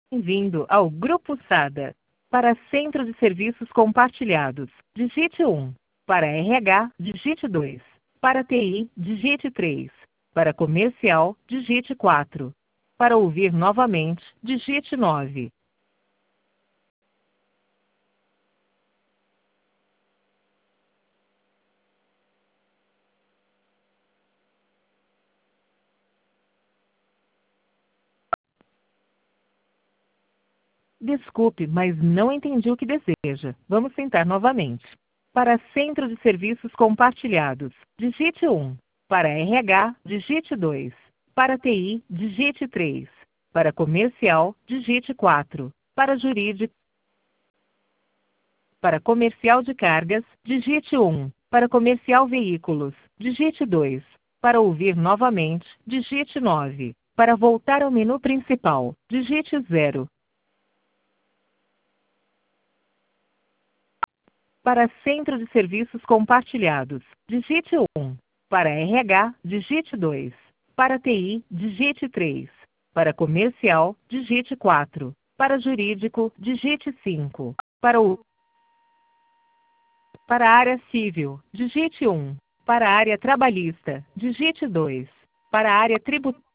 Bem-vindo ao Grupo SADA. Para Centro de Serviços Compartilhados, digite 1. Para RH, digite 2. Para TI, digite 3. Para Comercial, digite 4. Para ouvir novamente, digite 9. Desculpe, mas não entendi o que deseja. Vamos tentar novamente. Para Centro de Serviços Compartilhados, digite 1. Para RH, digite 2. Para TI, digite 3. Para Comercial, digite 4. Para Jurídico, para Comercial de Cargas, digite 1. Para Comercial Veículos, digite 2. Para ouvir novamente, digite 9. Para voltar ao menu principal, digite 0. Para Centro de Serviços Compartilhados, digite 1. Para RH, digite 2. Para TI, digite 3. Para Comercial, digite 4. Para Jurídico, digite 5. Para a área civil, digite 1. Para a área trabalhista, digite 2. Para a área tributária,